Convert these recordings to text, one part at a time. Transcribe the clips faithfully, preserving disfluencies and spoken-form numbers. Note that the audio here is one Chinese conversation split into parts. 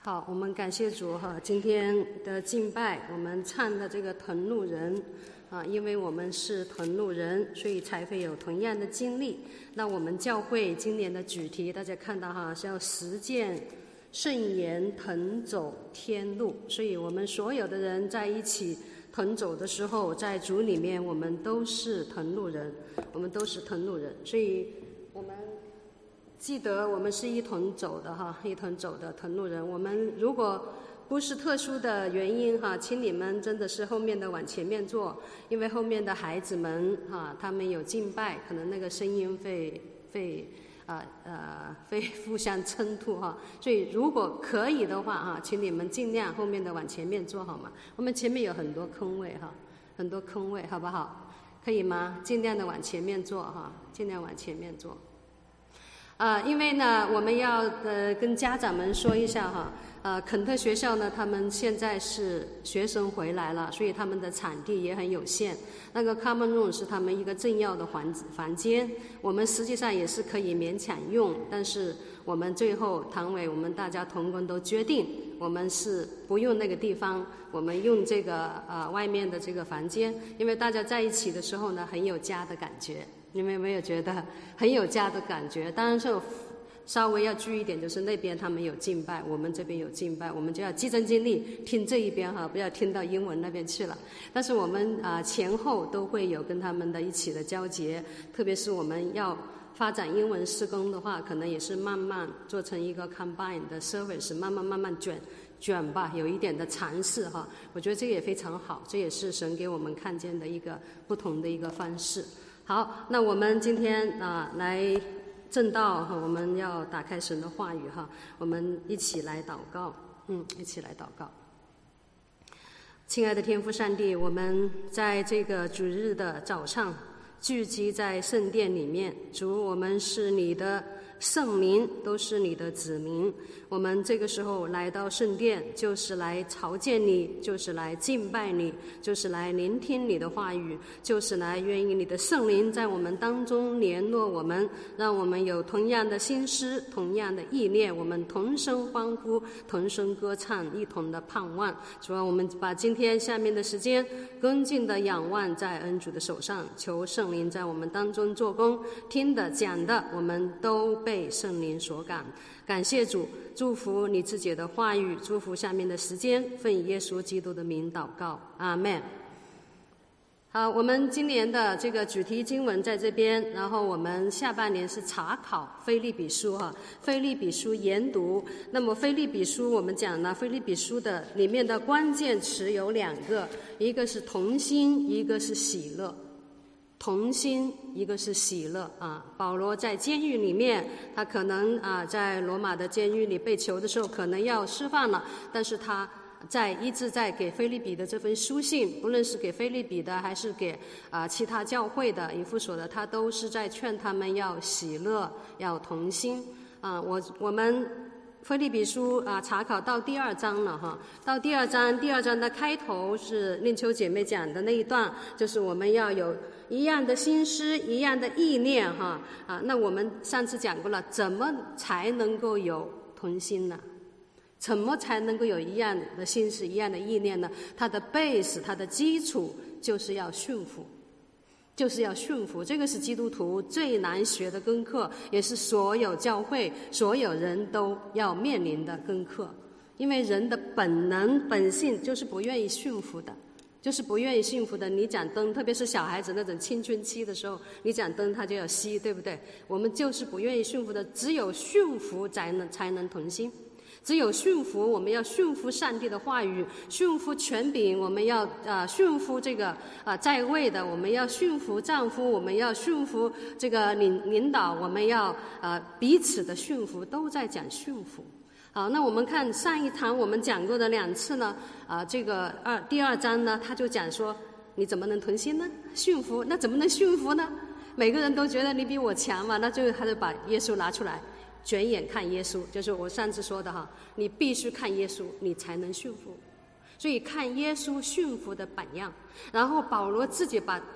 好，我们感谢主哈，今天的敬拜，我们唱的这个同路人啊，因为我们是同路人，所以才会有同样的经历。那我们教会今年的主题，大家看到哈，是要实践圣言，同走天路。所以我们所有的人在一起同走的时候，在主里面，我们都是同路人，我们都是同路人。所以我们记得我们是一同走的哈，一同走的同路人。我们如果不是特殊的原因哈，请你们真的是后面的往前面坐，因为后面的孩子们哈，他们有敬拜，可能那个声音会会呃呃会互相冲突哈。所以如果可以的话哈，请你们尽量后面的往前面坐好吗？我们前面有很多空位哈，很多空位好不好？可以吗？尽量的往前面坐哈，尽量往前面坐。啊、呃，因为呢，我们要呃跟家长们说一下哈，呃，肯特学校呢，他们现在是学生回来了，所以他们的场地也很有限。那个 common room 是他们一个重要的房房间，我们实际上也是可以勉强用，但是我们最后堂委我们大家同工都决定，我们是不用那个地方，我们用这个呃外面的这个房间，因为大家在一起的时候呢，很有家的感觉。你们有没有觉得很有家的感觉？当然是稍微要注意一点，就是那边他们有敬拜，我们这边有敬拜，我们就要集中精力听这一边哈，不要听到英文那边去了。但是我们啊、呃、前后都会有跟他们的一起的交接，特别是我们要发展英文施工的话，可能也是慢慢做成一个 combine 的 service， 慢慢慢慢卷卷吧，有一点的尝试哈。我觉得这个也非常好，这也是神给我们看见的一个不同的一个方式。好，那我们今天啊、呃、来正道哈，我们要打开神的话语哈，我们一起来祷告，嗯，一起来祷告。亲爱的天父上帝，我们在这个主日的早上聚集在圣殿里面，主，我们是你的圣民，都是你的子民。我们这个时候来到圣殿，就是来朝见你，就是来敬拜你，就是来聆听你的话语，就是来愿意你的圣灵在我们当中联络我们，让我们有同样的心思，同样的意念，我们同声欢呼，同声歌唱，一同的盼望。主啊，我们把今天下面的时间恭敬的仰望在恩主的手上，求圣灵在我们当中做工，听的讲的我们都被圣灵所感。感谢主，祝福你自己的话语，祝福下面的时间，奉耶稣基督的名祷告，阿们。好，我们今年的这个主题经文在这边，然后我们下半年是查考腓立比书哈，腓立比书研读。那么腓立比书我们讲呢，腓立比书的里面的关键词有两个，一个是同心，一个是喜乐。同心，一个是喜乐啊。保罗在监狱里面，他可能啊在罗马的监狱里被囚的时候，可能要释放了，但是他在一直在给腓立比的这封书信，不论是给腓立比的还是给啊其他教会的以弗所的，他都是在劝他们要喜乐，要同心啊。我我们腓立比书啊，查考到第二章了哈。到第二章，第二章的开头是令秋姐妹讲的那一段，就是我们要有一样的心思，一样的意念哈啊。那我们上次讲过了，怎么才能够有同心呢？怎么才能够有一样的心思，一样的意念呢？它的 base， 它的基础就是要顺服。就是要顺服，这个是基督徒最难学的功课，也是所有教会所有人都要面临的功课。因为人的本能本性就是不愿意顺服的，就是不愿意顺服的。你讲灯，特别是小孩子那种青春期的时候，你讲灯他就要熄，对不对？我们就是不愿意顺服的，只有顺服才能才能同心。只有顺服，我们要顺服上帝的话语，顺服权柄，我们要呃顺服这个呃在位的，我们要顺服丈夫，我们要顺服这个领领导，我们要呃彼此的顺服，都在讲顺服。好，那我们看上一堂我们讲过的两次呢，啊、呃、这个二第二章呢，他就讲说你怎么能同心呢？顺服，那怎么能顺服呢？每个人都觉得你比我强嘛，那就他就把耶稣拿出来。卷眼看耶稣，就是我上次说的哈，你必须看耶稣，你才能顺服。所以看耶稣顺服的榜样，然后保罗自己把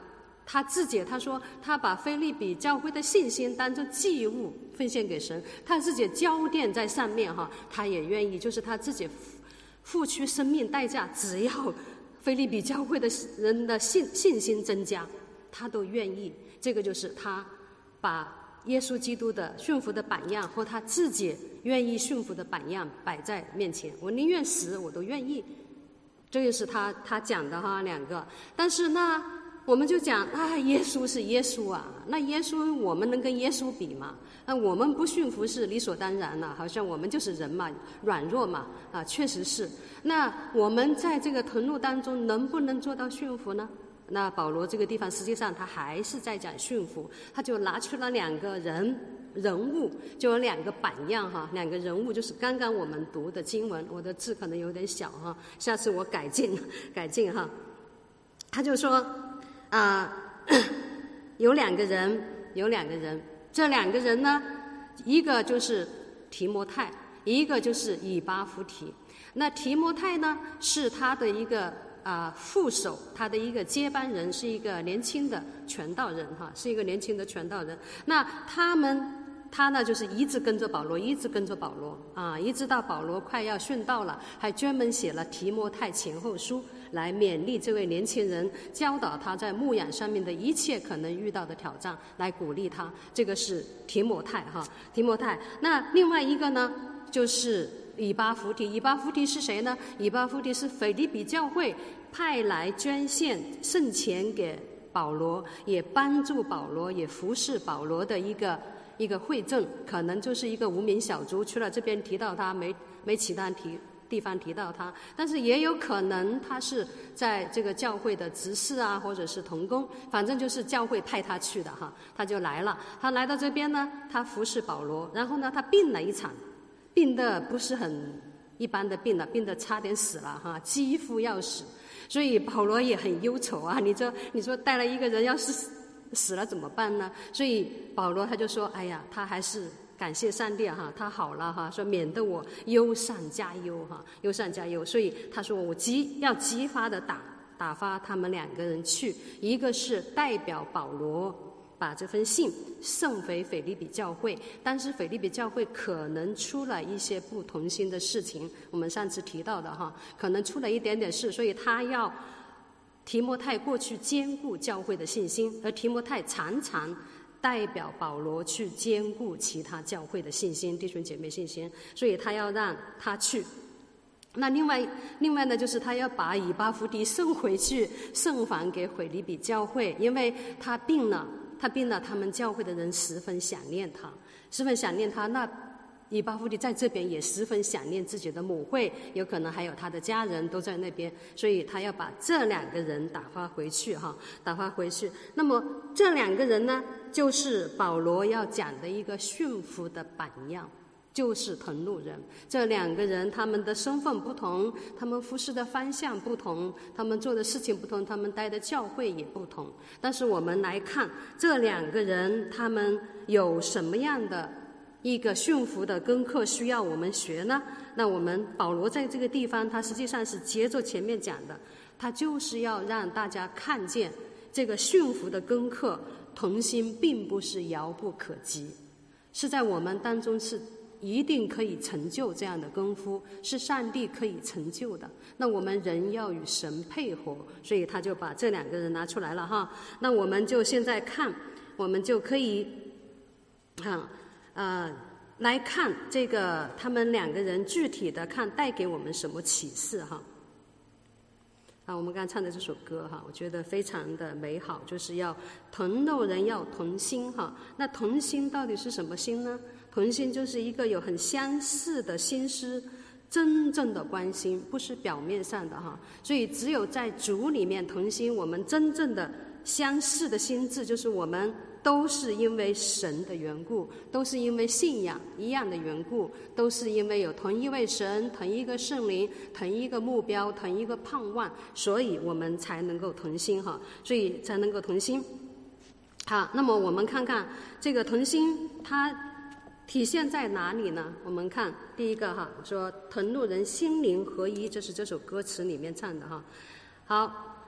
他自己他说他把腓立比教会的信心当作祭物奉献给神，他自己焦点在上面哈，他也愿意就是他自己付出生命代价，只要腓立比教会的人的信信心增加，他都愿意。这个就是他把耶稣基督的驯服的榜样和他自己愿意驯服的榜样摆在面前，我宁愿死我都愿意。这个是他他讲的哈两个。但是呢我们就讲啊，耶稣是耶稣啊，那耶稣我们能跟耶稣比吗？那我们不驯服是理所当然了，好像我们就是人嘛，软弱嘛，啊，确实是。那我们在这个腾路当中能不能做到驯服呢？那保罗这个地方实际上他还是在讲驯服，他就拿出了两个人人物，就有两个榜样哈，两个人物就是刚刚我们读的经文，我的字可能有点小哈，下次我改进改进哈。他就说啊、呃，有两个人，有两个人，这两个人呢，一个就是提摩太，一个就是以巴弗提。那提摩太呢，是他的一个啊、呃、副手，他的一个接班人，是一个年轻的传道人哈，是一个年轻的传道人。那他们。他呢，就是一直跟着保罗，一直跟着保罗啊，一直到保罗快要殉道了，还专门写了提摩太前后书来勉励这位年轻人，教导他在牧养上面的一切可能遇到的挑战，来鼓励他。这个是提摩太哈，提摩太。那另外一个呢，就是以巴弗提。以巴弗提是谁呢？以巴弗提是腓立比教会派来捐献圣钱给保罗，也帮助保罗，也服侍保罗的一个。一个会证，可能就是一个无名小卒，除了这边提到他，没没其他提地方提到他，但是也有可能他是在这个教会的执事啊，或者是同工，反正就是教会派他去的哈，他就来了。他来到这边呢，他服侍保罗，然后呢，他病了一场，病得不是很一般的病了，病得差点死了哈，几乎要死，所以保罗也很忧愁啊。你说，你说带了一个人要是死了怎么办呢？所以保罗他就说：“哎呀，他还是感谢上帝哈，他好了哈，说免得我忧上加忧哈，忧上加忧。”所以他说我激要激发的打打发他们两个人去，一个是代表保罗把这封信送回腓立比教会，但是腓立比教会可能出了一些不同心的事情，我们上次提到的哈，可能出了一点点事，所以他要。提摩太过去兼顾教会的信心，而提摩太常常代表保罗去兼顾其他教会的信心，弟兄姐妹信心，所以他要让他去。那另外另外呢，就是他要把以巴弗提送回去，送还给腓立比教会，因为他病了，他病了，他们教会的人十分想念他，十分想念他。那以巴弗提在这边也十分想念自己的母会，有可能还有他的家人都在那边，所以他要把这两个人打发回去哈，打发回去。那么这两个人呢，就是保罗要讲的一个驯服的榜样，就是腾路人。这两个人他们的身份不同，他们服侍的方向不同，他们做的事情不同，他们待的教会也不同。但是我们来看这两个人，他们有什么样的一个驯服的功课需要我们学呢？那我们保罗在这个地方，他实际上是接着前面讲的，他就是要让大家看见这个驯服的功课，同心并不是遥不可及，是在我们当中是一定可以成就这样的功夫，是上帝可以成就的。那我们人要与神配合，所以他就把这两个人拿出来了哈。那我们就现在看，我们就可以啊。呃，来看这个他们两个人具体的看带给我们什么启示哈。啊，我们刚才唱的这首歌哈，我觉得非常的美好，就是要同路人要同心哈。那同心到底是什么心呢？同心就是一个有很相似的心思，真正的关心，不是表面上的哈。所以只有在主里面同心，我们真正的相似的心智，就是我们都是因为神的缘故，都是因为信仰一样的缘故，都是因为有同一位神，同一个圣灵，同一个目标，同一个盼望，所以我们才能够同心哈，所以才能够同心。好，那么我们看看这个同心它体现在哪里呢？我们看第一个哈，说同路人心灵合一，这是这首歌词里面唱的哈。好，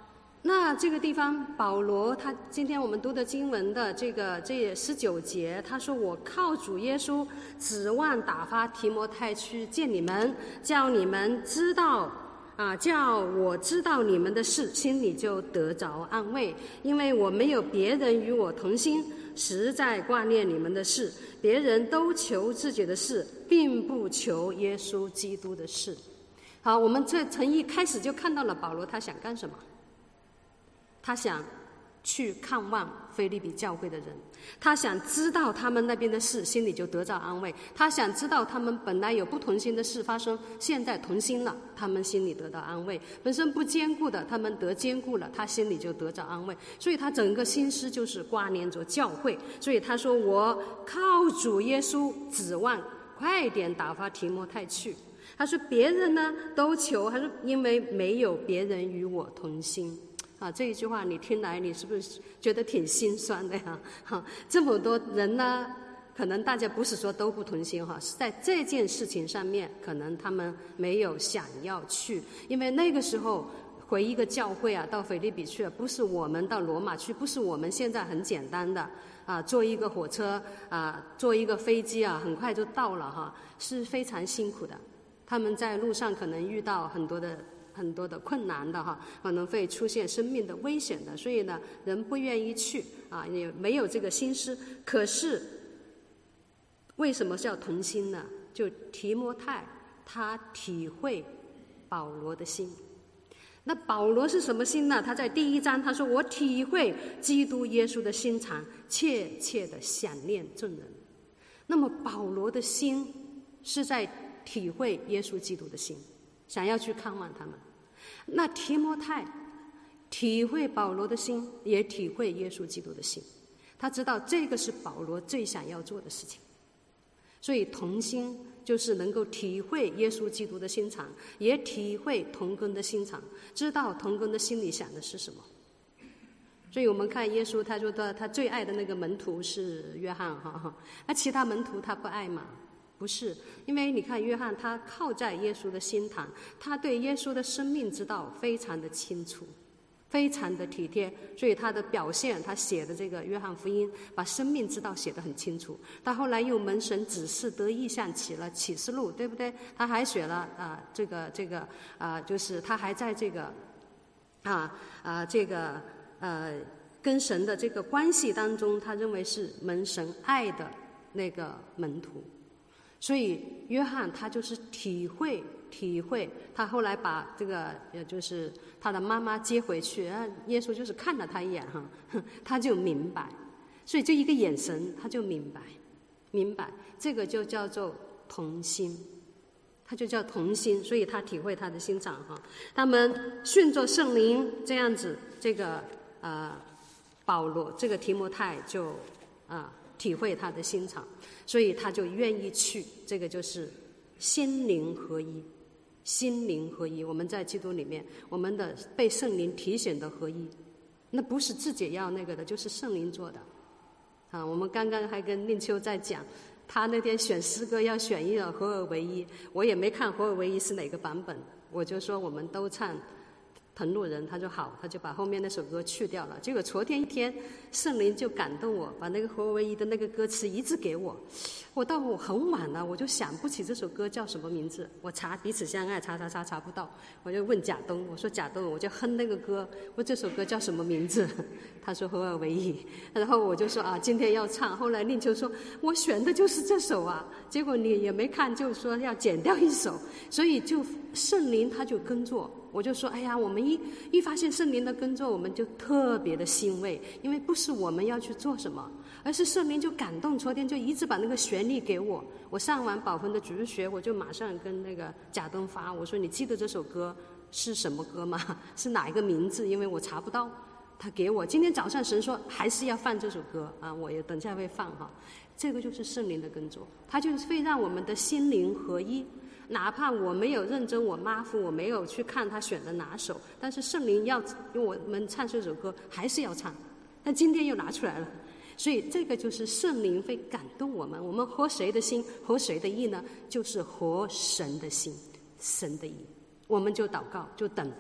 那这个地方，保罗他今天我们读的经文的这个这十九节，他说：“我靠主耶稣，指望打发提摩太去见你们，叫你们知道啊，叫我知道你们的事，心里就得着安慰。因为我没有别人与我同心，实在挂念你们的事。别人都求自己的事，并不求耶稣基督的事。”好，我们这从一开始就看到了保罗他想干什么。他想去看望腓立比教会的人，他想知道他们那边的事，心里就得到安慰。他想知道他们本来有不同心的事发生，现在同心了，他们心里得到安慰。本身不坚固的，他们得坚固了，他心里就得到安慰。所以他整个心思就是挂念着教会。所以他说：“我靠主耶稣，指望快点打发提摩太去。”他说：“别人呢都求，他说因为没有别人与我同心。”啊，这一句话你听来，你是不是觉得挺心酸的呀？哈，这么多人呢，可能大家不是说都不同心哈，是在这件事情上面，可能他们没有想要去，因为那个时候回一个教会啊，到腓立比去了，不是我们到罗马去，不是我们现在很简单的啊，坐一个火车啊，坐一个飞机啊，很快就到了哈，是非常辛苦的。他们在路上可能遇到很多的。很多的困难的哈，可能会出现生命的危险的，所以呢，人不愿意去啊，也没有这个心思。可是为什么叫同心呢？就提摩太他体会保罗的心。那保罗是什么心呢？他在第一章他说：“我体会基督耶稣的心肠，切切的想念众人。”那么保罗的心是在体会耶稣基督的心，想要去看望他们。那提摩太体会保罗的心，也体会耶稣基督的心，他知道这个是保罗最想要做的事情。所以同心就是能够体会耶稣基督的心肠，也体会同工的心肠，知道同工的心里想的是什么。所以我们看耶稣，他说的他最爱的那个门徒是约翰哈，那其他门徒他不爱嘛？不是，因为你看约翰他靠在耶稣的心堂，他对耶稣的生命之道非常的清楚，非常的体贴，所以他的表现，他写的这个约翰福音把生命之道写得很清楚。到后来又蒙神指示得意象起了启示录，对不对？他还写了啊、呃、这个这个啊、呃、就是他还在这个啊啊、呃、这个呃跟神的这个关系当中，他认为是蒙神爱的那个门徒。所以约翰他就是体会体会，他后来把这个也就是他的妈妈接回去，啊，耶稣就是看了他一眼哈，他就明白，所以这一个眼神他就明白，明白这个就叫做同心，他就叫同心，所以他体会他的心肠哈。他们顺着圣灵这样子，这个呃保罗这个提摩太就啊。呃体会他的心肠，所以他就愿意去。这个就是心灵合一，心灵合一。我们在基督里面，我们的被圣灵提醒的合一，那不是自己要那个的，就是圣灵做的。啊，我们刚刚还跟令秋在讲，他那天选诗歌要选一个合而为一，我也没看合而为一是哪个版本，我就说我们都唱同路人，他说好，他就把后面那首歌去掉了。结果昨天一天，圣灵就感动我，把那个合而为一的那个歌词一直给我。我到我很晚了，我就想不起这首歌叫什么名字，我查彼此相爱，查查查查不到，我就问贾东，我说贾东，我就哼那个歌，问这首歌叫什么名字？他说合而为一，然后我就说啊，今天要唱。后来令秋说，我选的就是这首啊，结果你也没看，就说要剪掉一首，所以就圣灵他就跟着。我就说，哎呀，我们一一发现圣灵的跟着，我们就特别的欣慰，因为不是我们要去做什么，而是圣灵就感动。昨天就一直把那个旋律给我，我上完宝芬的主日学，我就马上跟那个贾东发，我说你记得这首歌是什么歌吗？是哪一个名字？因为我查不到。他给我今天早上神说还是要放这首歌啊，我也等下会放哈。这个就是圣灵的跟着，它就是会让我们的心灵合一。哪怕我没有认真，我马虎，我没有去看他选的哪首，但是圣灵要用我们唱这首歌，还是要唱。但今天又拿出来了，所以这个就是圣灵会感动我们。我们合谁的心，合谁的意呢？就是合神的心，神的意。我们就祷告，就等，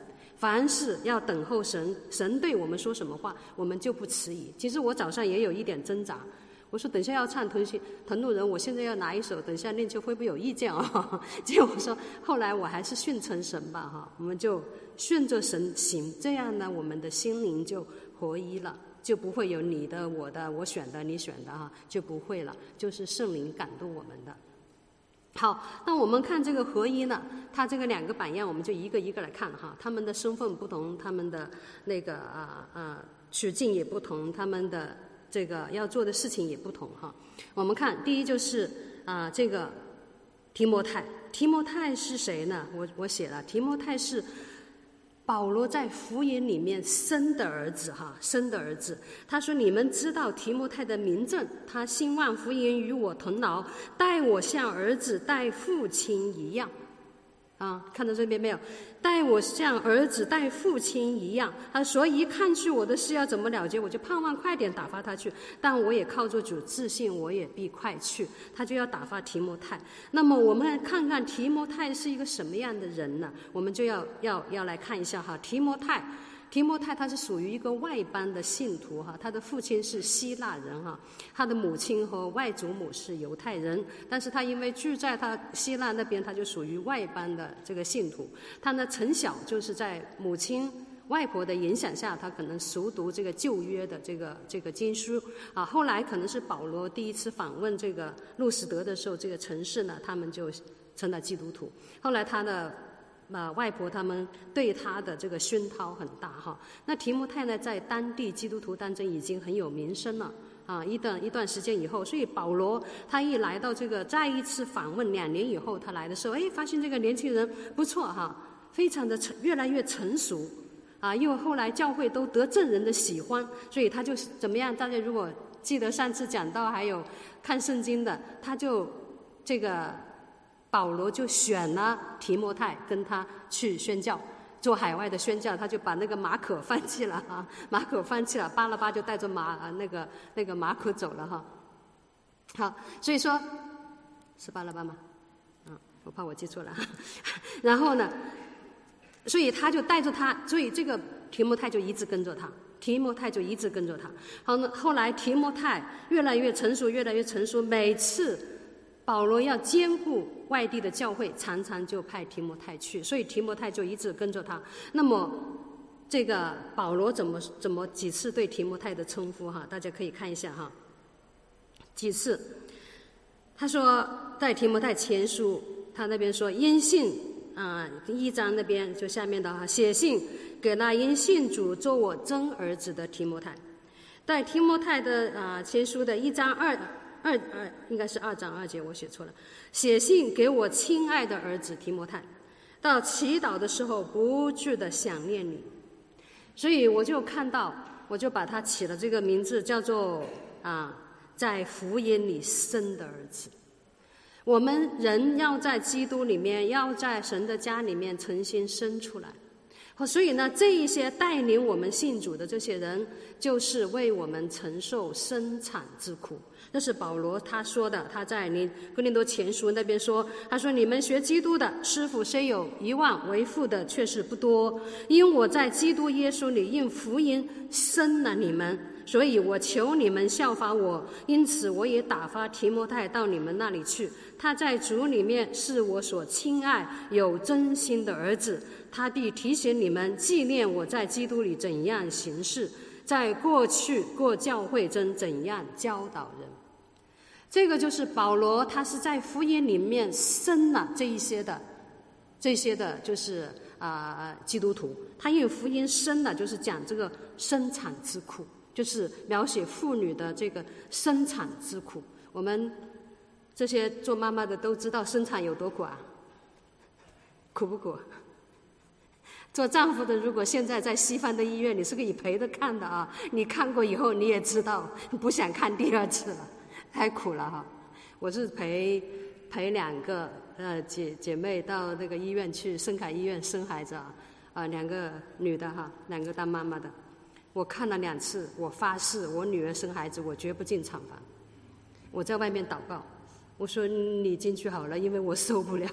凡事要等候神，神对我们说什么话，我们就不迟疑。其实我早上也有一点挣扎，我说等一下要唱腾讯腾路人，我现在要拿一首，等一下念秋会不会有意见啊？结果我说后来我还是顺从神吧哈，我们就顺着神行，这样呢我们的心灵就合一了，就不会有你的我的我选的你选的哈，就不会了，就是圣灵感动我们的。好，那我们看这个合一呢，它这个两个榜样，我们就一个一个来看哈。他们的身份不同，他们的那个啊啊处境也不同，他们的这个要做的事情也不同哈。我们看第一就是啊这个提摩太，提摩太是谁呢？我我写了，提摩太是保罗在福音里面生的儿子哈，生的儿子。他说：“你们知道提摩太的名证，他兴旺福音与我同劳，待我像儿子待父亲一样。”啊，看到这边没有？待我像儿子待父亲一样。他所以看去我的事要怎么了结，我就盼望快点打发他去。但我也靠着主自信，我也必快去。他就要打发提摩太。那么我们来看看提摩太是一个什么样的人呢？我们就要要要来看一下哈，提摩太。提摩太他是属于一个外邦的信徒哈，他的父亲是希腊人哈，他的母亲和外祖母是犹太人，但是他因为住在他希腊那边，他就属于外邦的这个信徒。他呢从小就是在母亲外婆的影响下，他可能熟读这个旧约的这个这个经书啊。后来可能是保罗第一次访问这个路斯德的时候，这个城市呢，他们就成了基督徒。后来他的呃，外婆他们对他的这个熏陶很大哈。那提摩太呢，在当地基督徒当中已经很有名声了啊。一段一段时间以后，所以保罗他一来到这个再一次访问，两年以后他来的时候，哎，发现这个年轻人不错哈，非常的成，越来越成熟啊。因为后来教会都得证人的喜欢，所以他就怎么样？大家如果记得上次讲到还有看圣经的，他就这个。保罗就选了提摩太跟他去宣教，做海外的宣教，他就把那个马可放弃了哈，马可放弃了，巴拉巴就带着马那个那个马可走了哈。好，所以说是巴拉巴吗？嗯，我怕我记错了。然后呢，所以他就带着他，所以这个提摩太就一直跟着他。提摩太就一直跟着他。好，那后来提摩太越来越成熟，越来越成熟，每次保罗要兼顾外地的教会，常常就派提摩太去，所以提摩太就一直跟着他。那么这个保罗怎么怎么几次对提摩太的称呼哈，大家可以看一下哈。几次他说在提摩太前书，他那边说因信啊、呃、一章那边就下面的哈，写信给那因信主做我真儿子的提摩太。在提摩太的啊、呃、前书的一章二二二应该是二章二节，我写错了。写信给我亲爱的儿子提摩太，到祈祷的时候不住的想念你。所以我就看到，我就把他起了这个名字，叫做啊，在福音里生的儿子。我们人要在基督里面，要在神的家里面重新生出来。所以呢，这一些带领我们信主的这些人，就是为我们承受生产之苦。这是保罗他说的，他在哥林多前书那边说，他说你们学基督的师傅虽有一万，为父的却是不多。因我在基督耶稣里因福音生了你们，所以我求你们效法我。因此我也打发提摩太到你们那里去，他在主里面是我所亲爱有真心的儿子，他必提醒你们纪念我在基督里怎样行事，在过去过教会中怎样教导人。这个就是保罗，他是在福音里面生了这一些的，这些的就是啊、呃、基督徒。他因为福音生了，就是讲这个生产之苦，就是描写妇女的这个生产之苦。我们这些做妈妈的都知道生产有多苦啊，苦不苦？做丈夫的，如果现在在西方的医院，你是可以陪着看的啊。你看过以后，你也知道，不想看第二次了，太苦了哈。我是陪陪两个呃姐姐妹到那个医院去，圣凯医院生孩子啊，啊、呃、两个女的哈，两个当妈妈的。我看了两次，我发誓，我女儿生孩子，我绝不进产房。我在外面祷告，我说你进去好了，因为我受不了。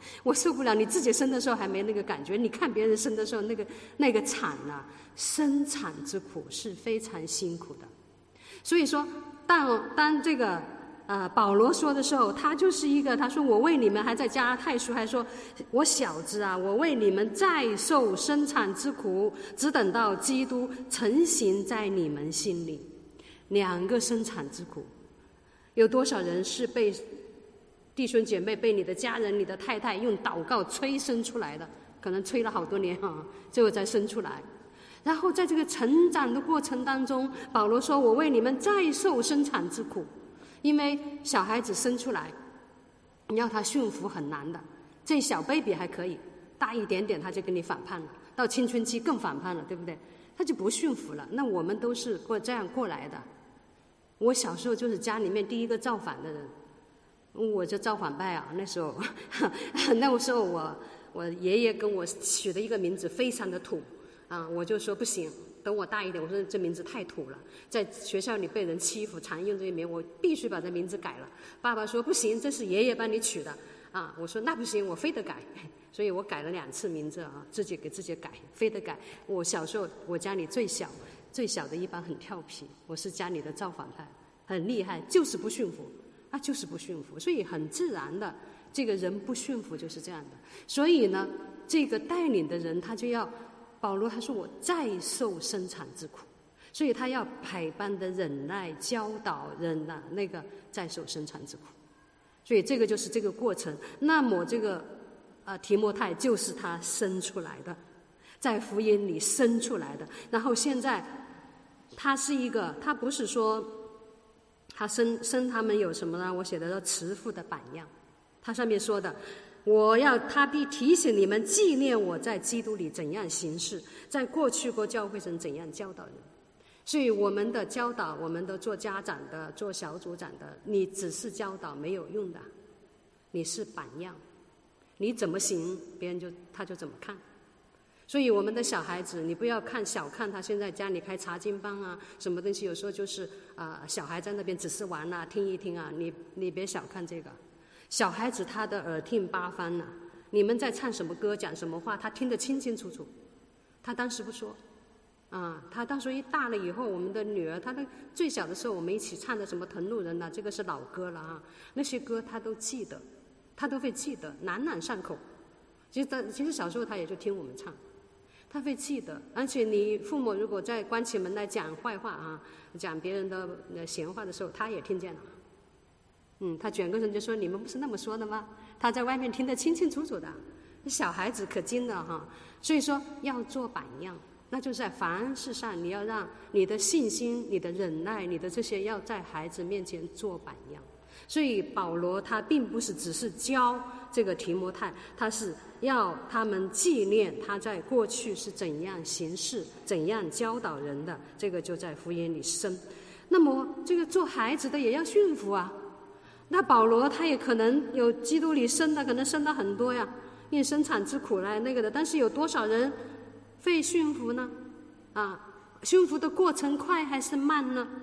我受不了。你自己生的时候还没那个感觉，你看别人生的时候那个那个产啊，生产之苦是非常辛苦的。所以说，当当这个呃保罗说的时候，他就是一个，他说我为你们，还在加拉太书还说，我小子啊，我为你们再受生产之苦，只等到基督成形在你们心里。两个生产之苦，有多少人是被弟兄姐妹、被你的家人、你的太太用祷告催生出来的？可能催了好多年啊，最后才生出来。然后在这个成长的过程当中，保罗说我为你们再受生产之苦。因为小孩子生出来你要他驯服很难的，这小 baby 还可以，大一点点他就跟你反叛了，到青春期更反叛了，对不对？他就不驯服了。那我们都是过这样过来的。我小时候就是家里面第一个造反的人，我就造反派啊。那时候那个时候我我爷爷跟我取的一个名字非常的土啊，我就说不行，等我大一点，我说这名字太土了，在学校里被人欺负，常用这些名，我必须把这名字改了。爸爸说不行，这是爷爷帮你取的啊。我说那不行，我非得改，所以我改了两次名字啊，自己给自己改，非得改。我小时候我家里最小最小的一般很调皮，我是家里的造反派，很厉害，就是不驯服啊，就是不驯服，所以很自然的，这个人不驯服就是这样的。所以呢，这个带领的人他就要，保罗他说我再受生产之苦，所以他要百般的忍耐教导人呐、啊，那个再受生产之苦。所以这个就是这个过程。那么这个呃提摩太就是他生出来的，在福音里生出来的。然后现在他是一个，他不是说他生生他们有什么呢？我写的说慈父的榜样，他上面说的，我要他必提醒你们纪念我在基督里怎样行事，在过去过教会中怎样教导人。所以我们的教导，我们的做家长的、做小组长的，你只是教导没有用的，你是榜样，你怎么行，别人就他就怎么看。所以我们的小孩子，你不要看小看他现在家里开查经班啊，什么东西，有时候就是啊、呃，小孩在那边只是玩啊，听一听啊，你你别小看这个。小孩子他的耳听八方呐、啊，你们在唱什么歌、讲什么话，他听得清清楚楚。他当时不说，啊，他当时一大了以后，我们的女儿，她的最小的时候，我们一起唱的什么《同路人》呐，这个是老歌了啊，那些歌他都记得，他都会记得，朗朗上口。其实他其实小时候他也就听我们唱。他会记得，而且你父母如果在关起门来讲坏话啊，讲别人的闲话的时候，他也听见了。嗯，他转过身就说：“你们不是那么说的吗？”他在外面听得清清楚楚的。小孩子可精了哈，所以说要做榜样，那就是在凡事上你要让你的信心、你的忍耐、你的这些要在孩子面前做榜样。所以保罗他并不是只是教这个提摩太，他是要他们纪念他在过去是怎样行事、怎样教导人的，这个就在福音里生。那么这个做孩子的也要驯服啊。那保罗他也可能有基督里生的，可能生的很多呀，因为生产之苦来那个的，但是有多少人会驯服呢？啊，驯服的过程快还是慢呢？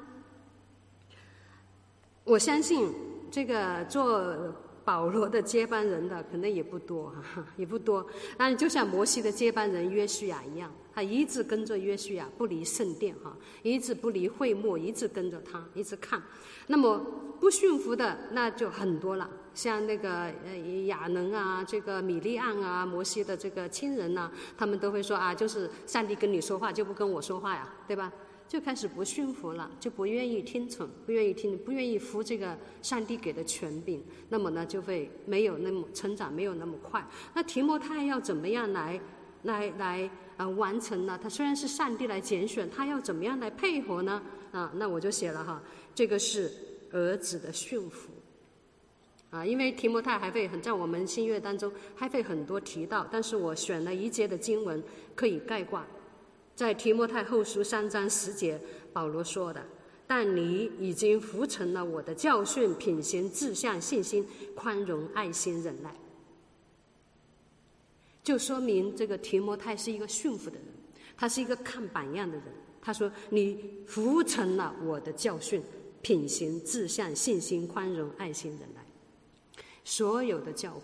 我相信这个做保罗的接班人的可能也不多哈，也不多。但是就像摩西的接班人约书亚一样，他一直跟着约书亚，不离圣殿哈，一直不离会幕，一直跟着他，一直看。那么不驯服的那就很多了，像那个呃亚能啊，这个米利暗啊，摩西的这个亲人呐、啊，他们都会说啊，就是上帝跟你说话就不跟我说话呀，对吧？就开始不驯服了，就不愿意听从，不愿意听，不愿意服这个上帝给的权柄，那么呢，就会没有那么成长，没有那么快。那提摩太要怎么样来来来呃完成呢？他虽然是上帝来拣选，他要怎么样来配合呢？啊，那我就写了哈，这个是儿子的驯服。啊，因为提摩太还会很在我们新约当中还会很多提到，但是我选了一节的经文可以概括。在提摩太后书三章十节，保罗说的：“但你已经服成了我的教训、品行、志向、信心、宽容、爱心、忍耐。”就说明这个提摩太是一个驯服的人，他是一个看榜样的人。他说：“你服成了我的教训、品行、志向、信心、宽容、爱心、忍耐。”所有的教会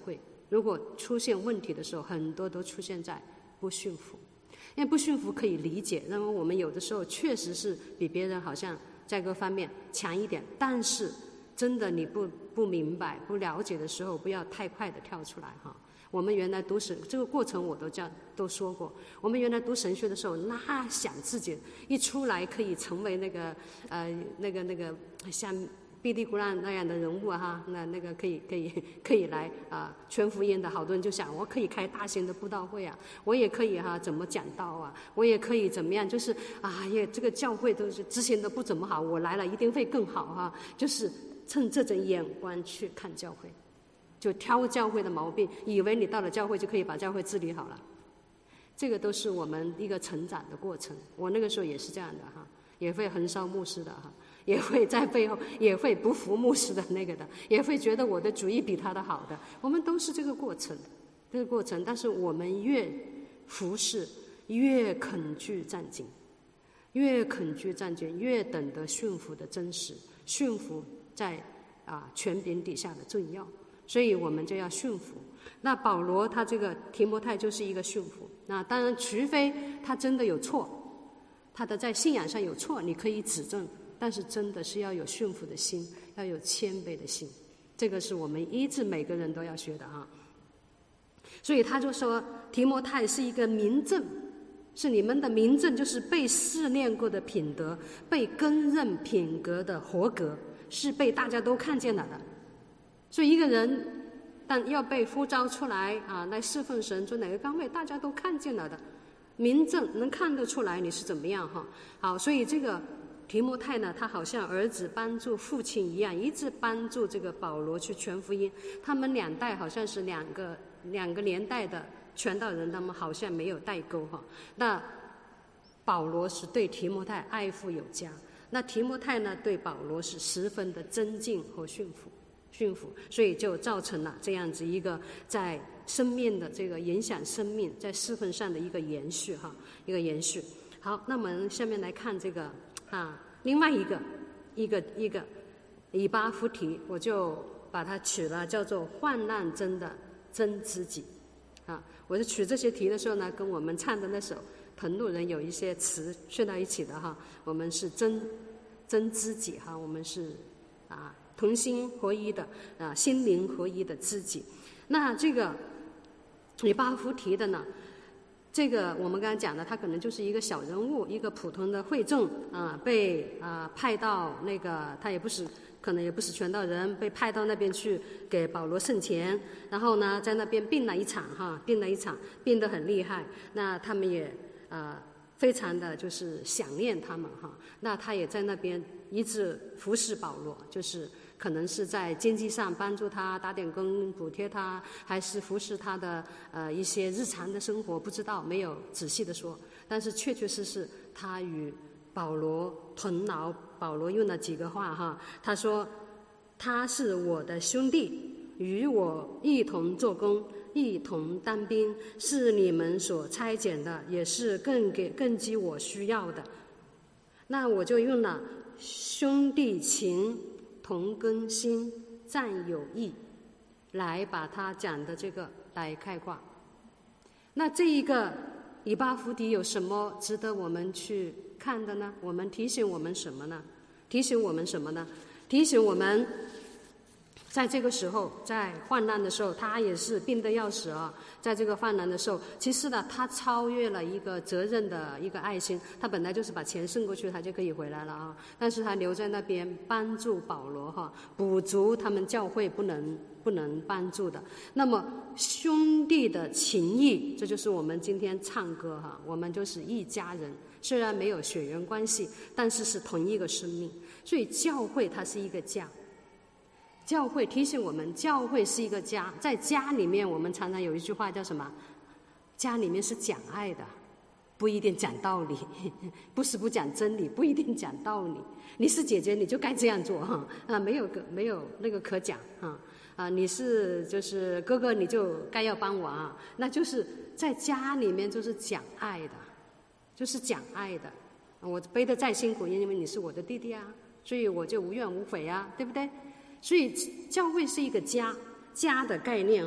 如果出现问题的时候，很多都出现在不驯服。因为不驯服可以理解，认为我们有的时候确实是比别人好像在各方面强一点，但是真的你不不明白、不了解的时候，不要太快的跳出来哈。我们原来读神这个过程我都这样都说过，我们原来读神学的时候，那想自己一出来可以成为那个呃那个那个像毕利古兰那样的人物哈，那那个可以可以可以来啊、呃、全福音的，好多人就想我可以开大型的布道会啊，我也可以哈、啊、怎么讲道啊，我也可以怎么样，就是啊也这个教会都是之前都不怎么好，我来了一定会更好哈、啊，就是趁这种眼光去看教会，就挑教会的毛病，以为你到了教会就可以把教会治理好了，这个都是我们一个成长的过程。我那个时候也是这样的哈，也会横烧牧师的哈。也会在背后也会不服牧师的那个的，也会觉得我的主意比他的好的，我们都是这个过程这个过程。但是我们越服侍越肯去战兢，越肯去战兢，越懂得驯服的真实，驯服在啊权柄底下的重要，所以我们就要驯服。那保罗他这个提摩太就是一个驯服，那当然除非他真的有错，他的在信仰上有错，你可以指正，但是真的是要有驯服的心，要有谦卑的心，这个是我们一直每个人都要学的啊。所以他就说提摩太是一个明证，是你们的明证，就是被试炼过的品德，被更认品格的活格，是被大家都看见了的。所以一个人但要被呼召出来啊，来侍奉神，做哪个岗位，大家都看见了的，明证能看得出来你是怎么样哈。好，所以这个提摩太呢，他好像儿子帮助父亲一样，一直帮助这个保罗去传福音。他们两代好像是两个两个年代的传道人，他们好像没有代沟哈。那保罗是对提摩太爱护有加，那提摩太呢对保罗是十分的尊敬和驯服驯服，所以就造成了这样子一个在生命的这个影响生命，在侍奉上的一个延续哈，一个延续。好，那我们下面来看这个。啊，另外一个一个一个以巴弗提，我就把它取了叫做患难中的真知己啊。我就取这些题的时候呢，跟我们唱的那首《同路人》有一些词去到一起的哈。我们是真真知己哈，我们是啊同心合一的啊，心灵合一的知己。那这个以巴弗提的呢？这个我们刚才讲的，他可能就是一个小人物，一个普通的会众啊，被啊派到那个，他也不是，可能也不是传道人，被派到那边去给保罗送钱，然后呢，在那边病了一场哈，病了一场，病得很厉害。那他们也啊非常的就是想念他们哈，那他也在那边一直服侍保罗，就是可能是在经济上帮助他，打点工补贴他，还是服侍他的呃一些日常的生活，不知道，没有仔细的说。但是确确实实他与保罗同劳，保罗用了几个话哈，他说他是我的兄弟，与我一同做工，一同当兵，是你们所差遣的，也是更给更给我需要的。那我就用了兄弟情，同根心，战友义，来把它讲的这个来概括。那这一个以巴弗提有什么值得我们去看的呢？我们提醒我们什么呢？提醒我们什么呢？提醒我们在这个时候，在患难的时候，他也是病得要死啊。在这个患难的时候，其实呢，他超越了一个责任的一个爱心。他本来就是把钱送过去，他就可以回来了啊。但是他留在那边帮助保罗哈，补足他们教会不能不能帮助的。那么兄弟的情谊，这就是我们今天唱歌哈，我们就是一家人。虽然没有血缘关系，但是是同一个生命。所以教会它是一个家。教会提醒我们，教会是一个家，在家里面我们常常有一句话叫什么？家里面是讲爱的，不一定讲道理，不是不讲真理，不一定讲道理。你是姐姐你就该这样做哈啊，没有个没有那个可讲啊啊，你是就是哥哥你就该要帮我啊，那就是在家里面就是讲爱的，就是讲爱的。我背得再辛苦，因为你是我的弟弟啊，所以我就无怨无悔啊，对不对？所以教会是一个家，家的概念哈。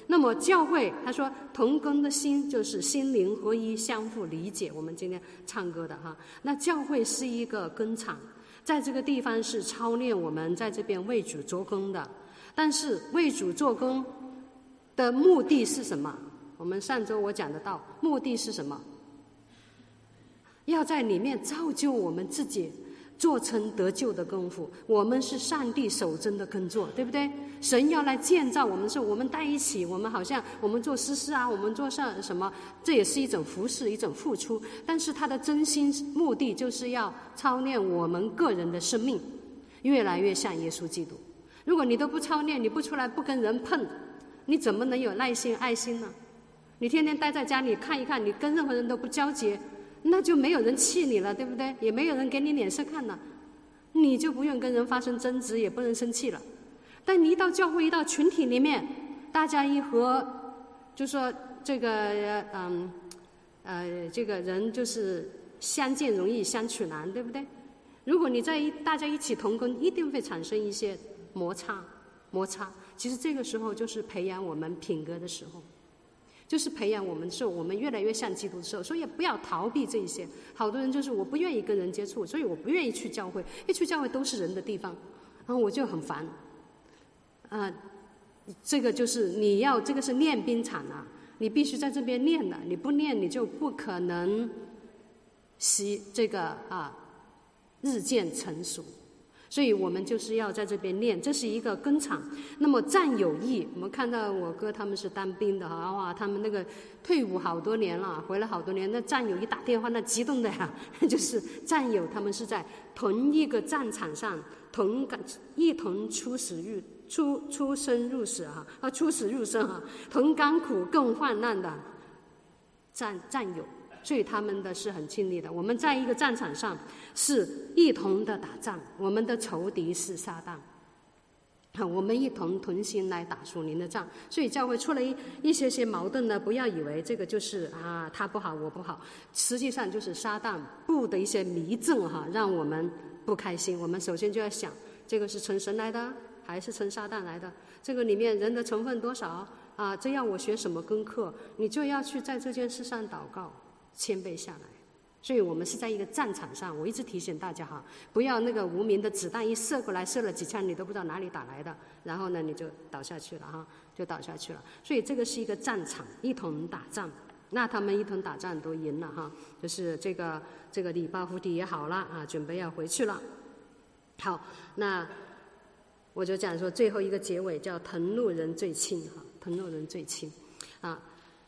那么教会他说同工的心就是心灵合一，相互理解，我们今天唱歌的哈。那教会是一个工厂，在这个地方是操练我们在这边为主做工的。但是为主做工的目的是什么？我们上周我讲得到，目的是什么？要在里面造就我们自己，做成得救的功夫。我们是上帝手中的工作，对不对？神要来建造我们，是我们在一起，我们好像我们做诗诗啊，我们做上什么，这也是一种服侍，一种付出。但是他的真心目的就是要操练我们个人的生命，越来越像耶稣基督。如果你都不操练，你不出来不跟人碰，你怎么能有耐心爱心呢？你天天待在家里看一看，你跟任何人都不交接，那就没有人气你了，对不对？也没有人给你脸色看了，你就不用跟人发生争执，也不能生气了。但你一到教会，一到群体里面，大家一合，就说这个嗯呃这个人就是相见容易相处难，对不对？如果你在一大家一起同工，一定会产生一些摩擦摩擦。其实这个时候就是培养我们品格的时候，就是培养我们时候，我们越来越像基督的时候。所以不要逃避这一些。好多人就是我不愿意跟人接触，所以我不愿意去教会，一去教会都是人的地方，然后我就很烦。啊、呃，这个就是你要，这个是练兵场啊，你必须在这边练的，你不练你就不可能习这个啊日渐成熟。所以我们就是要在这边练，这是一个工厂。那么战友谊，我们看到我哥他们是当兵的哈，哇，他们那个退伍好多年了，回来好多年，那战友一打电话那激动的呀，就是战友他们是在同一个战场上，同一同出死入出出生入死哈，啊出死入生哈，同甘苦共患难的战战友。所以他们的是很亲密的。我们在一个战场上是一同的打仗，我们的仇敌是撒旦，我们一同同心来打属灵的仗。所以教会出了一一些些矛盾呢，不要以为这个就是啊他不好我不好，实际上就是撒旦布的一些迷阵哈，让我们不开心。我们首先就要想，这个是从神来的还是从撒旦来的？这个里面人的成分多少啊？这要我学什么功课？你就要去在这件事上祷告，谦卑下来。所以我们是在一个战场上，我一直提醒大家哈，不要那个无名的子弹一射过来，射了几枪你都不知道哪里打来的，然后呢你就倒下去了哈，就倒下去了。所以这个是一个战场，一同打仗。那他们一同打仗都赢了哈，就是这个这个李巴夫底也好了啊，准备要回去了。好，那我就讲说最后一个结尾叫疼怒人最亲哈，疼怒人最亲啊。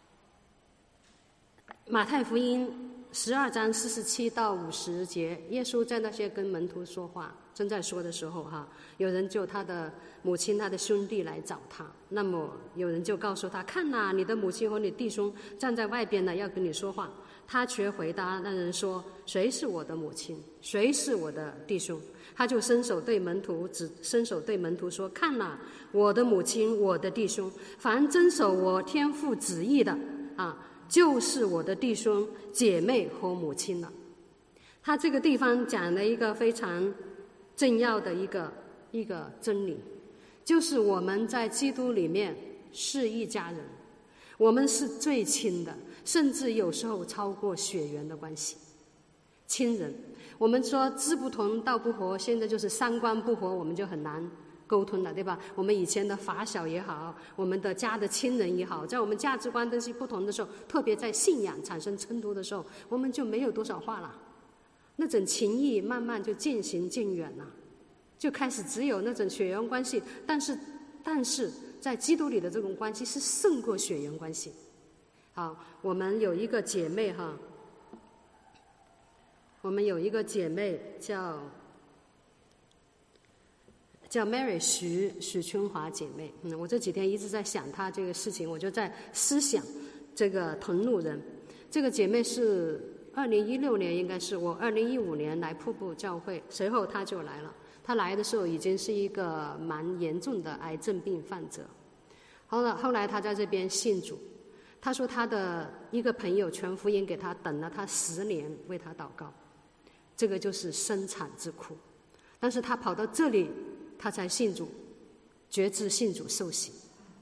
马太福音十二章四十七到五十节，耶稣在那些跟门徒说话，正在说的时候哈，有人就他的母亲、他的兄弟来找他，那么有人就告诉他：“看呐、啊，你的母亲和你弟兄站在外边呢，要跟你说话。”他却回答那人说：“谁是我的母亲？谁是我的弟兄？”他就伸手对门徒指，伸手对门徒说：“看呐、啊，我的母亲，我的弟兄，凡遵守我天父旨意的啊。”就是我的弟兄姐妹和母亲了。他这个地方讲了一个非常重要的一个一个真理，就是我们在基督里面是一家人，我们是最亲的，甚至有时候超过血缘的关系。亲人，我们说志不同道不合，现在就是三观不合，我们就很难沟通了，对吧？我们以前的发小也好，我们的家的亲人也好，在我们价值观东西不同的时候，特别在信仰产生冲突的时候，我们就没有多少话了，那种情谊慢慢就渐行渐远了，就开始只有那种血缘关系。但是但是在基督里的这种关系是胜过血缘关系。好，我们有一个姐妹哈，我们有一个姐妹叫叫 Mary 徐许春华姐妹。嗯，我这几天一直在想她这个事情，我就在思想这个同路人。这个姐妹是二零一六年，应该是我二零一五年来瀑布教会，随后她就来了。她来的时候已经是一个蛮严重的癌症病患者。后来后来她在这边信主，她说她的一个朋友传福音给她，等了她十年为她祷告，这个就是生产之苦。但是她跑到这里，他才信主，决志信主受洗。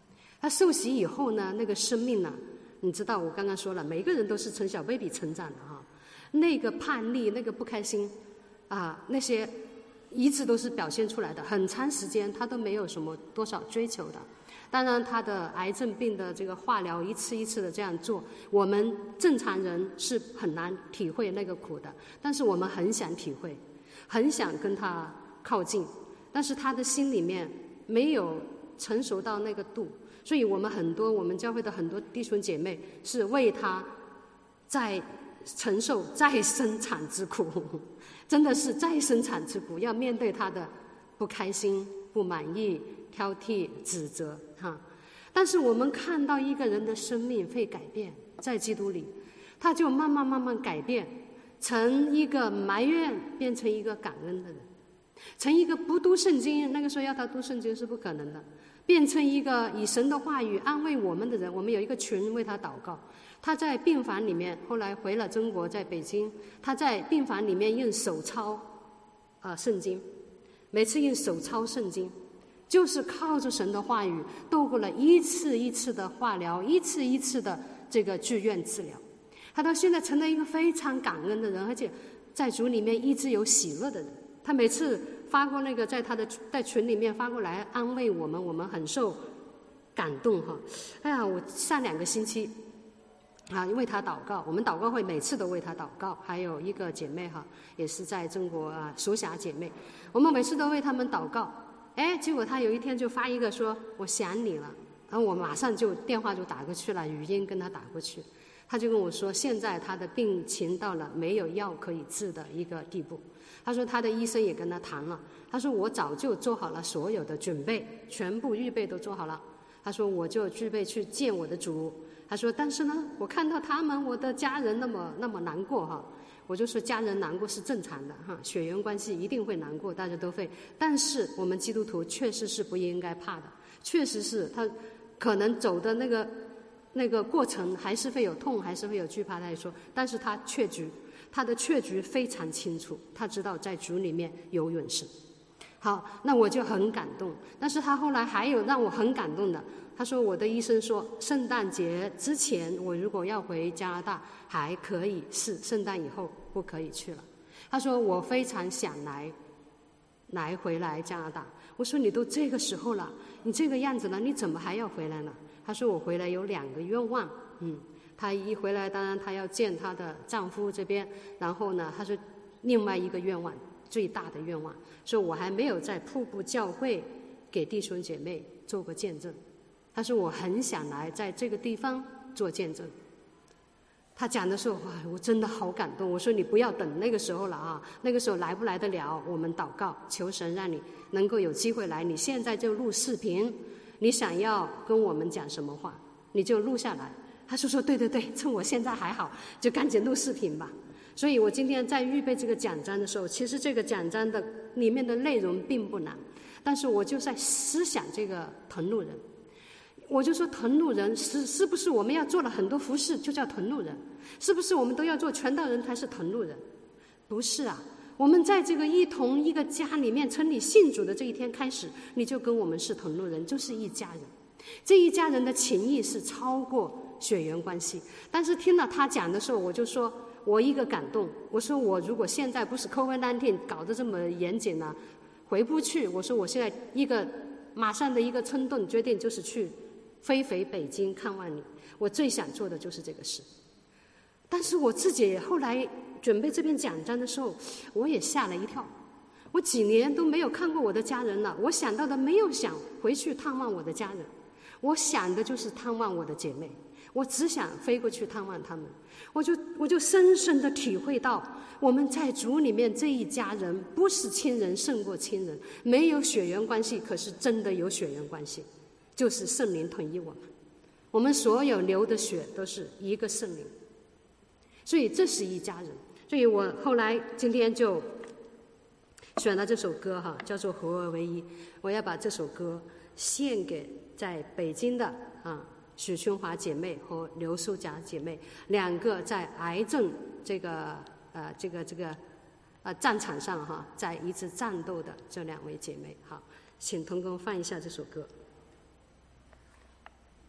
他受洗以后呢，那个生命呢，你知道我刚刚说了，每个人都是从小 baby 成长的哈，那个叛逆，那个不开心啊，那些一直都是表现出来的。很长时间他都没有什么多少追求的。当然他的癌症病的这个化疗一次一次的这样做，我们正常人是很难体会那个苦的，但是我们很想体会，很想跟他靠近，但是他的心里面没有成熟到那个度，所以我们很多我们教会的很多弟兄姐妹是为他在承受再生产之苦，真的是再生产之苦，要面对他的不开心、不满意、挑剔、指责哈。但是我们看到一个人的生命会改变，在基督里他就慢慢慢慢改变，从一个埋怨变成一个感恩的人，从一个不读圣经，那个时候要他读圣经是不可能的，变成一个以神的话语安慰我们的人。我们有一个群为他祷告，他在病房里面，后来回了中国，在北京，他在病房里面用手抄呃圣经，每次用手抄圣经，就是靠着神的话语度过了一次一次的化疗，一次一次的这个住院治疗。他到现在成了一个非常感恩的人，而且在主里面一直有喜乐的人。他每次发过那个在他的在群里面发过来安慰我们，我们很受感动哈。哎呀，我上两个星期啊为他祷告，我们祷告会每次都为他祷告，还有一个姐妹哈，也是在中国啊，属霞姐妹，我们每次都为他们祷告。哎，结果他有一天就发一个说我想你了，然后我马上就电话就打过去了，语音跟他打过去，他就跟我说现在他的病情到了没有药可以治的一个地步。他说他的医生也跟他谈了，他说我早就做好了所有的准备，全部预备都做好了，他说我就预备去见我的主。他说但是呢，我看到他们我的家人那么那么难过哈，我就说家人难过是正常的哈，血缘关系一定会难过，大家都会，但是我们基督徒确实是不应该怕的，确实是他可能走的那个那个过程还是会有痛，还是会有惧怕，他也说，但是他确局他的确局非常清楚，他知道在主里面有永生。好，那我就很感动。但是他后来还有让我很感动的，他说我的医生说圣诞节之前我如果要回加拿大还可以，是圣诞以后不可以去了。他说我非常想来来回来加拿大。我说你都这个时候了，你这个样子了，你怎么还要回来呢？他说我回来有两个愿望。嗯，他一回来当然他要见他的丈夫这边，然后呢他说另外一个愿望，最大的愿望，说我还没有在瀑布教会给弟兄姐妹做过见证，他说我很想来在这个地方做见证。他讲的时候哇，我真的好感动。我说你不要等那个时候了啊，那个时候来不来得了，我们祷告求神让你能够有机会来，你现在就录视频，你想要跟我们讲什么话你就录下来。他说说对对对，趁我现在还好，就赶紧录视频吧。所以我今天在预备这个讲章的时候，其实这个讲章的里面的内容并不难，但是我就在思想这个同路人。我就说同路人是是不是我们要做了很多服事就叫同路人？是不是我们都要做传道人才是同路人？不是啊，我们在这个一同一个家里面，从你信主的这一天开始，你就跟我们是同路人，就是一家人。这一家人的情谊是超过血缘关系。但是听了他讲的时候，我就说我一个感动，我说我如果现在不是 COVID 十九 搞得这么严谨呢、啊，回不去，我说我现在一个马上的一个冲动决定就是去飞回北京看望你，我最想做的就是这个事。但是我自己后来准备这篇讲章的时候，我也吓了一跳。我几年都没有看过我的家人了，我想到的没有想回去探望我的家人，我想的就是探望我的姐妹，我只想飞过去探望他们。我就我就深深地体会到，我们在主里面这一家人不是亲人胜过亲人，没有血缘关系，可是真的有血缘关系，就是圣灵统一我们，我们所有流的血都是一个圣灵，所以这是一家人。所以我后来今天就选了这首歌哈，叫做《合而为一》。我要把这首歌献给在北京的啊许春华姐妹和刘淑佳姐妹，两个在癌症这个呃这个这个呃战场上哈，在一直战斗的这两位姐妹。好，请同工放一下这首歌。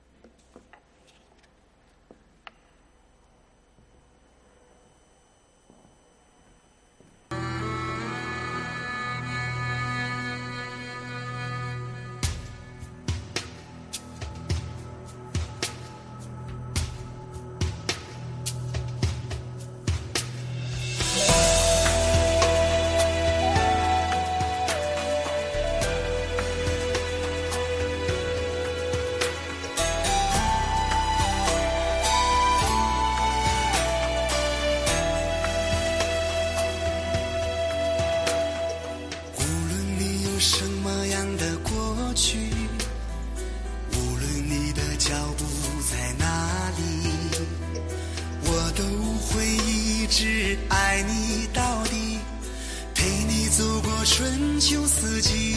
春秋四季，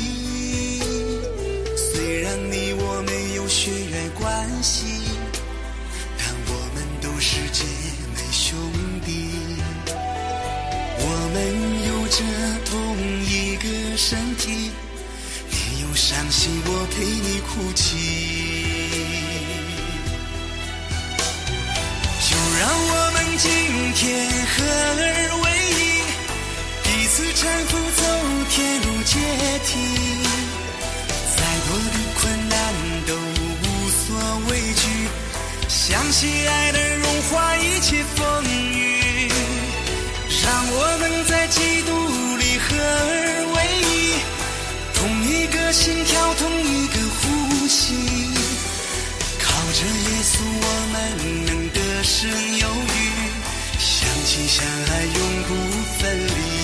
虽然你我没有血缘关系，但我们都是姐妹兄弟。我们有着同一个身体，你有伤心我陪你哭泣，就让我们今天合而为一，彼此搀扶走天路阶梯，再多的困难都无所畏惧，相信爱能融化一切风雨，让我们在基督里合而为一，同一个心跳，同一个呼吸，靠着耶稣我们能得胜有余，相亲相爱永不分离。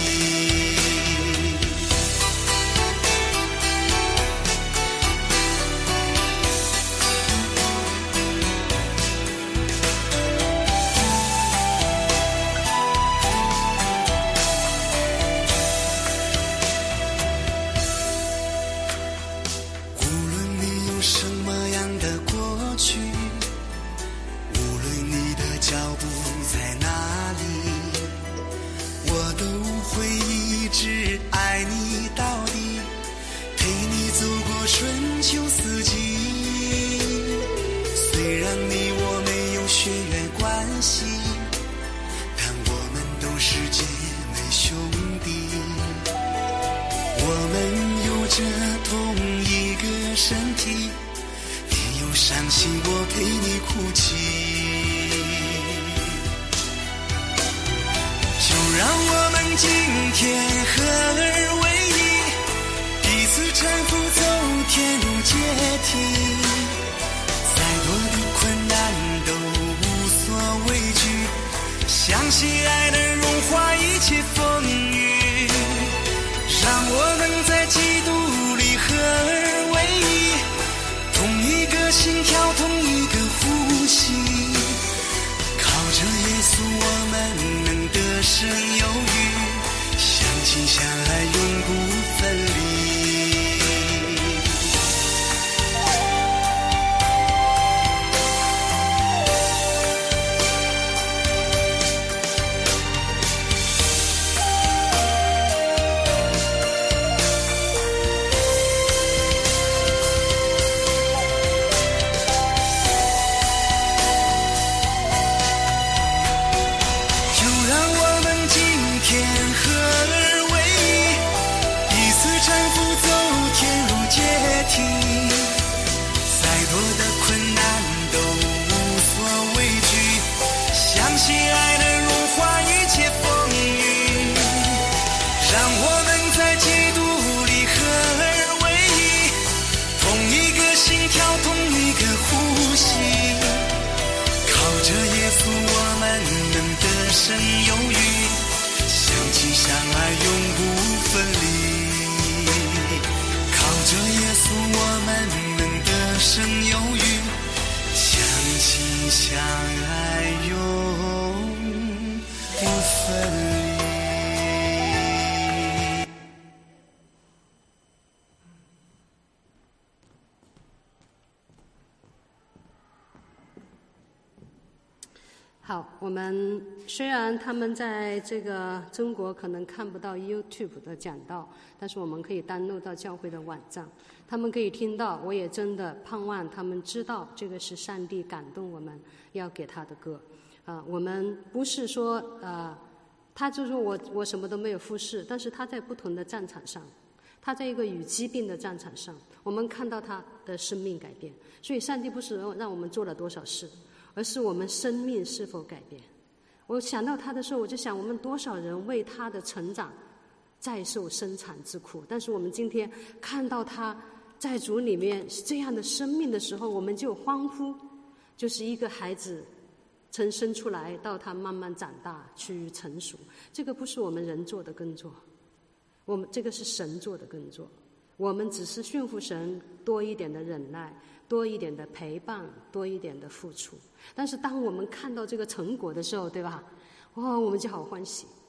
好，我们虽然他们在这个中国可能看不到 YouTube 的讲道，但是我们可以登录到教会的网站，他们可以听到。我也真的盼望他们知道，这个是上帝感动我们要给他的歌。啊、呃，我们不是说呃，他就说我我什么都没有忽视，但是他在不同的战场上，他在一个与疾病的战场上，我们看到他的生命改变。所以，上帝不是让我们做了多少事，而是我们生命是否改变。我想到他的时候，我就想我们多少人为他的成长再受生产之苦，但是我们今天看到他在主里面是这样的生命的时候，我们就欢呼。就是一个孩子从生出来到他慢慢长大趋于成熟，这个不是我们人做的工作，我们这个是神做的工作。我们只是驯服神多一点的忍耐，多一点的陪伴，多一点的付出。但是当我们看到这个成果的时候，对吧？哇，我们就好欢喜。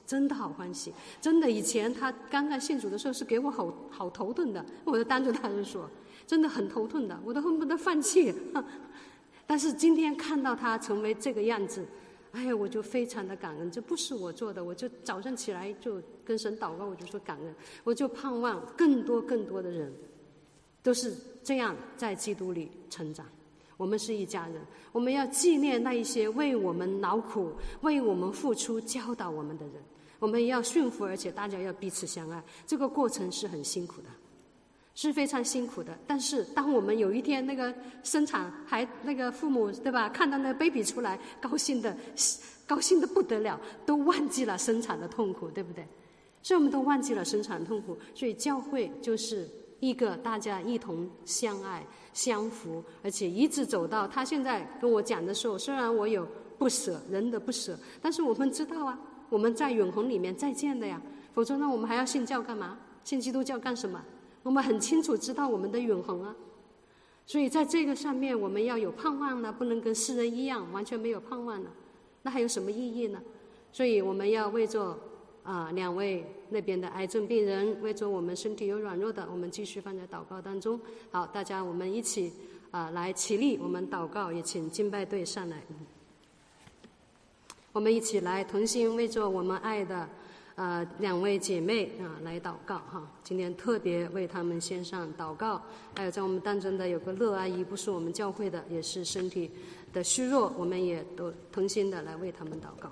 真的好欢喜，真的以前他刚刚信主的时候是给我好好头疼的，我就当着他人说，真的很头疼的，我都恨不得放弃。但是今天看到他成为这个样子，哎呀，我就非常的感恩，这不是我做的，我就早上起来就跟神祷告，我就说感恩，我就盼望更多更多的人都是这样在基督里成长。我们是一家人，我们要纪念那一些为我们劳苦、为我们付出、教导我们的人。我们要驯服，而且大家要彼此相爱。这个过程是很辛苦的，是非常辛苦的。但是当我们有一天那个生产还那个父母对吧，看到那个 baby 出来，高兴的高兴的不得了，都忘记了生产的痛苦，对不对？所以我们都忘记了生产痛苦。所以教会就是一个大家一同相爱相扶，而且一直走到他现在跟我讲的时候，虽然我有不舍，人的不舍，但是我们知道啊，我们在永恒里面再见的呀，否则呢我们还要信教干嘛？信基督教干什么？我们很清楚知道我们的永恒啊。所以在这个上面我们要有盼望呢，不能跟世人一样完全没有盼望了，那还有什么意义呢？所以我们要为着啊两位那边的癌症病人，为着我们身体有软弱的，我们继续放在祷告当中。好，大家我们一起啊来起立，我们祷告，也请敬拜队上来。我们一起来同心为着我们爱的呃两位姐妹啊来祷告哈。今天特别为他们献上祷告。还有在我们当中的有个乐阿姨，不是我们教会的，也是身体的虚弱，我们也都同心的来为他们祷告。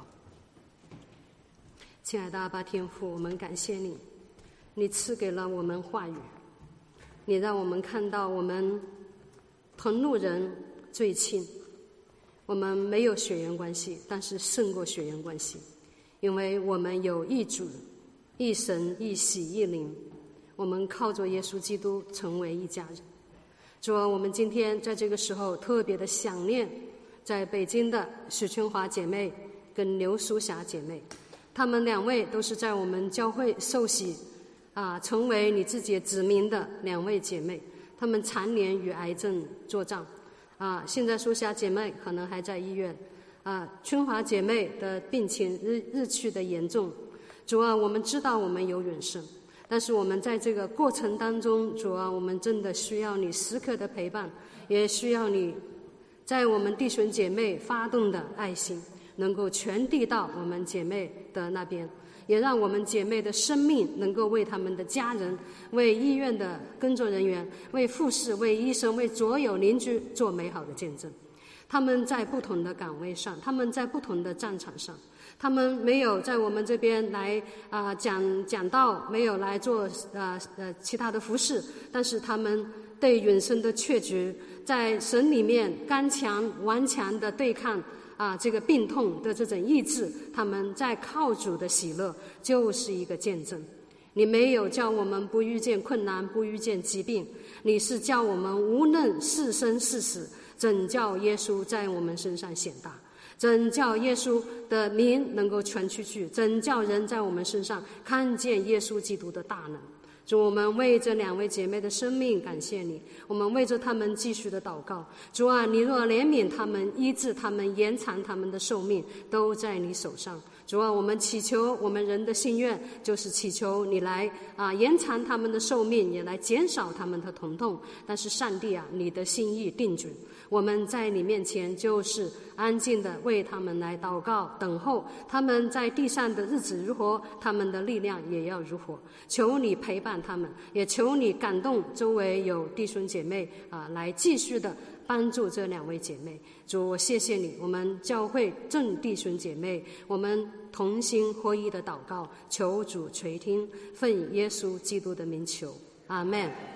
亲爱的阿爸天父，我们感谢你，你赐给了我们话语，你让我们看到我们同路人最亲。我们没有血缘关系，但是胜过血缘关系，因为我们有一主、一神、一喜、一灵，我们靠着耶稣基督成为一家人。主啊，我们今天在这个时候特别的想念在北京的许春华姐妹跟刘淑霞姐妹，她们两位都是在我们教会受洗啊，成为你自己子民的两位姐妹，她们常年与癌症作战。啊，现在淑霞姐妹可能还在医院，啊，春华姐妹的病情日日趋的严重。主啊，我们知道我们有永生，但是我们在这个过程当中，主啊，我们真的需要你时刻的陪伴，也需要你在我们弟兄姐妹发动的爱心，能够传递到我们姐妹的那边，也让我们姐妹的生命能够为他们的家人、为医院的工作人员、为护士、为医生、为所有邻居做美好的见证。他们在不同的岗位上，他们在不同的战场上，他们没有在我们这边来啊、呃、讲讲道，没有来做呃呃其他的服侍，但是他们对永生的确据，在神里面刚强顽强的对抗啊，这个病痛的这种意志，他们在靠主的喜乐，就是一个见证。你没有叫我们不遇见困难，不遇见疾病，你是叫我们无论是生是死，真叫耶稣在我们身上显大，真叫耶稣的名能够传出去，真叫人在我们身上看见耶稣基督的大能。主，我们为这两位姐妹的生命感谢你，我们为着他们继续的祷告。主啊，你若怜悯他们，医治他们，延长他们的寿命，都在你手上。主啊，我们祈求，我们人的心愿就是祈求你来啊延长他们的寿命，也来减少他们的疼痛。但是上帝啊，你的心意定准，我们在你面前就是安静的为他们来祷告，等候他们在地上的日子如何，他们的力量也要如何。求你陪伴他们，也求你感动周围有弟兄姐妹啊，来继续的帮助这两位姐妹。主，我谢谢你，我们教会众弟兄姐妹，我们同心合一的祷告，求主垂听，奉耶稣基督的名求，阿们。